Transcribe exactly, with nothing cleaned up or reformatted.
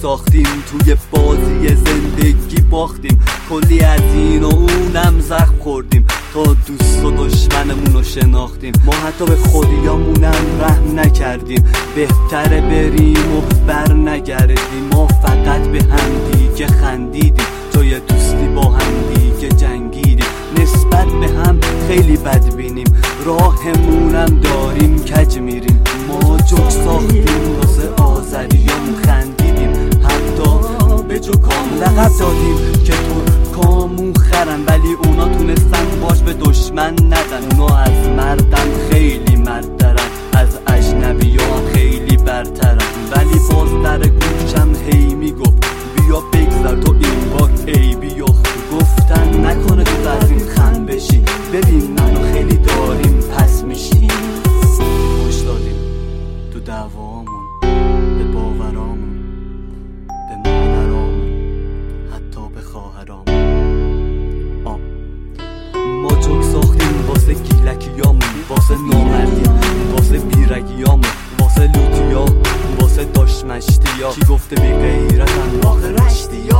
ساختیم، توی بازی زندگی باختیم، کلی از این و اونم زخم خوردیم تا دوست و دشمنمون رو شناختیم. ما حتی به خودیامونم رحم نکردیم، بهتره بریم و بر نگردیم. ما فقط به هم دیگه خندیدیم، توی دوستی با هم دیگه جنگیدیم. نسبت به هم خیلی بد بینیم، راهمونم داریم کج میریم. ما جوک ساختیم واسه آذریامون خندیدیم، حتی به جوکام لقب دادیم که تو کامون خرن، ولی اونا تونستن باش به دشمن ندن. اونا از مردم خیلی مرد دارن، از اجنبی ها هم خیلی برترن، ولی باز در گوشم هی میگفت بیا بگذر تو این بار ای بیا. گفتن نکنه تو از این خم بشی، ببین منو خیلی داریم پس میشی. خوش دادیم تو دعوامون، به باورامون، به مادرامون، حتی به خواهرامون. آه ما جوک ساختیم واسه گیلکیامون، واسه نامردی، واسه بیرگیامون، واسه لوتیا، واسه داشمشتیا. کی گفته بی غیرتن آخه رشتیا؟